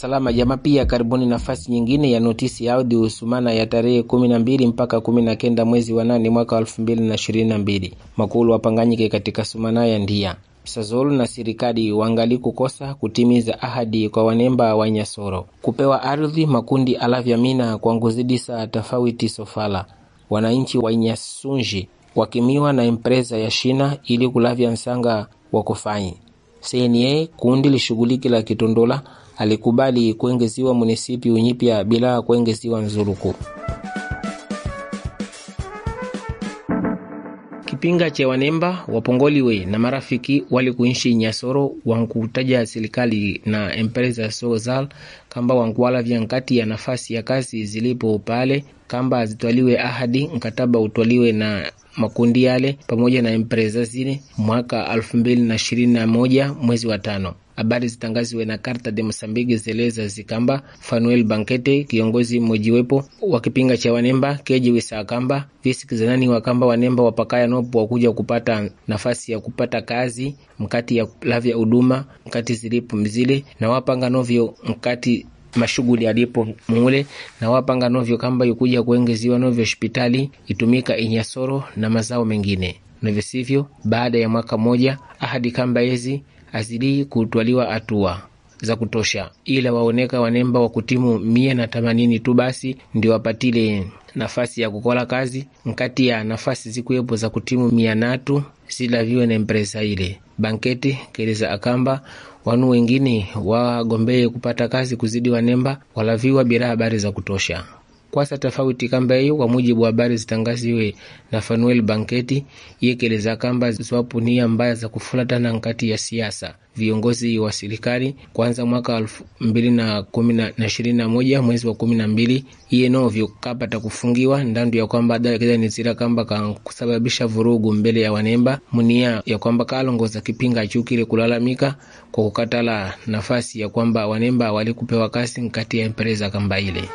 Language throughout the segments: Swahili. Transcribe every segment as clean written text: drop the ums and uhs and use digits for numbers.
Salama jama pia karibuni nafasi nyingine ya notisi ya audio usumana ya tarehe 12 mpaka 19 mwezi wa 8 mwaka 2022. Makulu wapanganyike katika sumana ya ndia. Sazolu na serikali wangali kukosa kutimiza ahadi kwa wanemba wa Nyasoro. Kupewa ardhi makundi alavyamina kwa nguzidisa tofauti sofala. Wananchi wa Nyasunji wakimiwa na empresa ya Shina ili kulavya nsanga wa kufanyi. CNA kundi lishughuliki la Kitondola alikubali kuengeziwa munisipi unyipya bila kuengeziwa nzuruku. Kipinga cha wanemba wapongoliwe na marafiki wali kuishi Nyasoro wankutaja serikali na empresa Sozal kamba wankuwala vyankati ya nafasi ya kazi zilipo pale kamba zitwaliwe ahadi mkataba utwaliwe na makundi yale pamoja na empresa zile mwaka 2021 mwezi wa 5. Habari zitangaziwe na Carta de Mosambiki zeleza zikamba Fanuel Bankete kiongozi mmojiwepo wa kipinga cha wanemba keji wisa kamba visi kizanani wakamba wanemba wapakaya nopo wakuja kupata nafasi ya kupata kazi mkati ya lavya huduma mkati zilipo mzile na wapanga novyo mkati mashughuli alipo mule na wapanga novyo kamba yukuja kuengeziwa novyo hospitali itumika Inyasoro na mazao mengine. Novyo sivyo baada ya mwaka moja ahadi kamba hizi azidi kutwaliwa hatua za kutosha ila waoneka wanemba wa kutimu 180 tu basi ndio wapatile nafasi ya kukola kazi mkati ya nafasi zikuwepo za kutimu 100 silaviwe na empresa ile. Banketi keleza akamba wanu wengine wagombee kupata kazi kuzidi wanemba walaviwa bila habari za kutosha. Kwa sasa tofauti kamba hiyo kwa mujibu wa habari zitangaziwe na Fanuel Banketi yekeleza kamba zwapo nia mbaya za kufulata na nkati ya siasa viongozi wa serikali kwanza mwaka 2021 mwezi wa 12 iye novyo kapata kufungiwa ndandu ya kwamba dawa ni zira kamba kusababisha vurugu mbele ya wanemba munia ya kwamba kalongoza kipinga chukile kulalamika kwa kukatala nafasi ya kwamba wanemba walikupewa kasi nkati ya empresa kamba ile.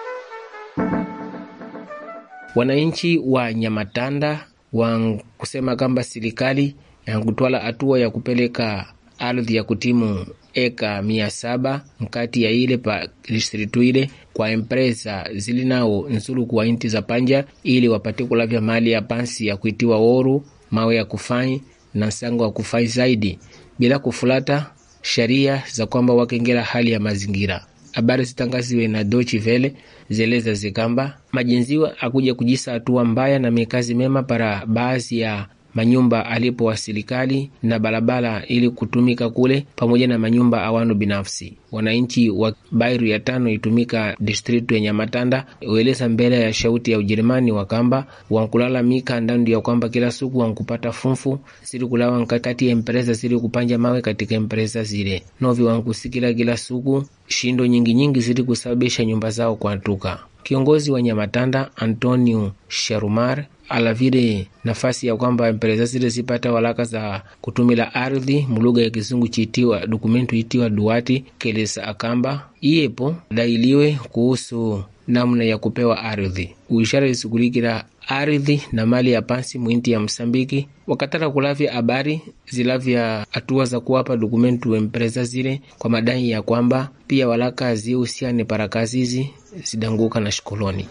Wananchi wa Nyamatanda kusema kamba serikali yankutwala hatua ya kupeleka ardhi ya kutimu eka 700 mkati ya ile pa distritu ile kwa empresa zilinao nzuru kwa inti za panja ili wapate kulavya mali ya pansi ya kuitiwa oru mawe ya kufanyi na nsango wa kufanyi zaidi bila kufulata sharia za kwamba wakengela hali ya mazingira. Habari zitangaziwe na Deutsche Welle zeleza zikamba majinziwa akuja kujisa hatua mbaya na mikazi mema para baadhi ya manyumba alipo wa serikali na barabara ili kutumika kule pamoja na manyumba awano binafsi. Wananchi wa Bairu ya 5 itumika district ya Nyamatanda ueleza mbele ya shauti ya Ujerumani wakamba wankulala mika ndandu ya kwamba kila siku wankupata funfu siri kulawa nkati ya empresa siri kupanja mawe katika empresa zile novi wankusikila kila siku shindo nyingi siri kusababisha nyumba zao kuantuka. Kiongozi wa Nyamatanda Antonio Sharumar alavire nafasi ya kwamba empresa zile zipata walaka za kutumila ardhi muluga ya Kizungu chitiwa dokumentu itiwa duati kelesa akamba iyepo dailiwe kuhusu namna ya kupewa ardhi uishara isikulikila ardhi na mali ya pansi mwinti ya Msambiki wakataka kulavya habari zilavya hatua za kuwapa dokumentu empresa zile kwa madai ya kwamba pia walaka ziusiane para kazizi zidanguka na shikoloni.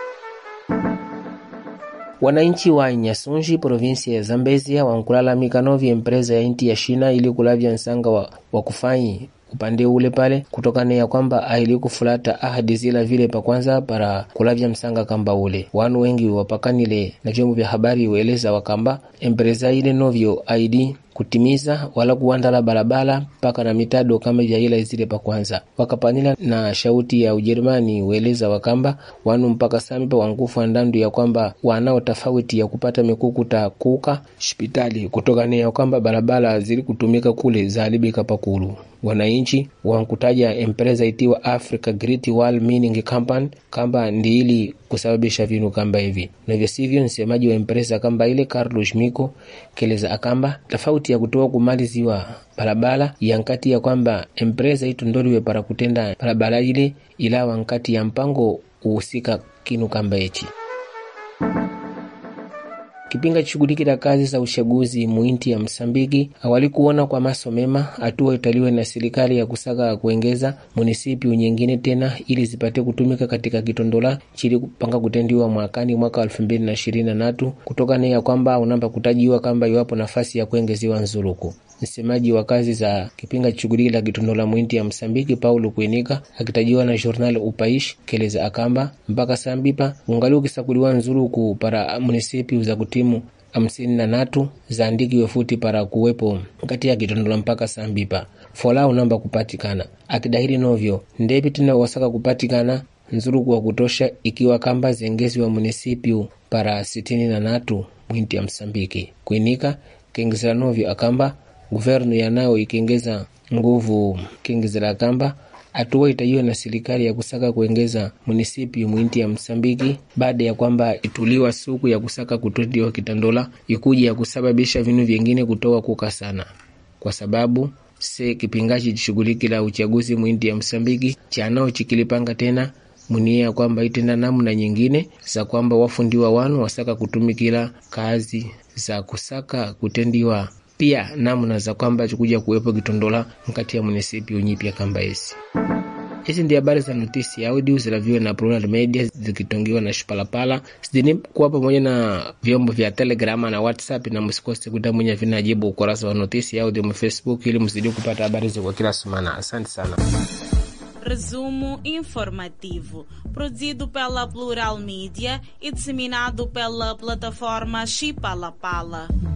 Wananchi wa Nyasunji provinsia ya Zambezia wankulala mikanovi empresa ya inti ya Shina ili kulavya nsanga wa kufanyi upande ule pale kutokana ya kwamba ahili kufulata ahadi zila vile pa kwanza para kulavya msanga kamba ule. Wanu wengi wapakanile na vyombo vya habari ueleza wakamba empresa ile novyo ID kutimiza wala kuandala barabara paka na mitado kama vya ila zile pa kwanza. Wakapanila na shauti ya Ujerumani ueleza wakamba wanu mpaka samipa wangufu ndandu ya kwamba wanao tofauti ya kupata mikukuta kuka hospitali kutokana ya kwamba barabara zili kutumika kule zalibika pakulu. Wananchi wankutaja empresa itiwa Africa Great Wall Mining Company kamba ndiili kusababisha vinu kamba hivi. Na vya sivyo nsemaji wa empresa kamba ile Carlos Miko keleza akamba tofauti ya kutoa kumaliziwa barabara yankati ya kwamba empresa itu ndoliwe para kutenda barabara ile ila wankati ya mpango uhusika kinu kamba echi. kipinga chishughulikila kazi za uchaguzi muinti ya Msambiki awali kuona kwa maso mema hatua italiwe na serikali ya kusaka kuengeza munisipi nyingine tena ili zipate kutumika katika kitondola chili kupanga kutendiwa mwakani mwaka 2023 kutoka ya kwamba unamba kutajiwa kamba iwapo nafasi ya kuengeziwa nzuruku. Msemaji wa kazi za kipinga chishughulikila kitondola muinti ya Msambiki Paulo Kuinika akitajiwa na journal Upaish keleza akamba mpaka sambipa ungali ukisakuliwa nzuruku para munisipi za kutimu 53 zaandikiwe futi para kuwepo kati ya kitondola mpaka sambipa fola unamba kupatikana akidahiri novyo ndepi tena wasaka kupatikana nzuruku wa kutosha ikiwa kamba zengezi wa munisipi para 63 mwinti ya Msambiki. Kuinika kengezera novyo akamba guvernu yanao ikengeza nguvu kengezera akamba hatua itajiwa na serikali ya kusaka kuengeza munisipi mwinti ya Msambiki baada ya kwamba ituliwa suku ya kusaka kutotiwa kitandola ikuja ya kusababisha vinu vingine kutoa kuka sana kwa sababu se kipingaji chishughulikila uchaguzi mwinti ya Msambiki chanao chikilipanga tena munia kwamba itenda namna nyingine za kwamba wafundiwa wanu wasaka kutumikila kazi za kusaka kutendiwa pia namna za kwamba chikuja kuwepo kitondola mkati ya munisipi unyipia kamba esi. Hizi ndi habari za notisi ya audio zilaviwe na Plural Media zikitongiwa na Shipalapala. Sidini kuwa pamoja na vyombo vya Telegram na WhatsApp na msikose kutamunya vinajibu ukurasa wa notisi ya audio mu Facebook ili mzidi kupata habari za kwa kila semana. Asante sana. Resumo informativo, produzido pela Plural Media e disseminado pela plataforma Shipalapala.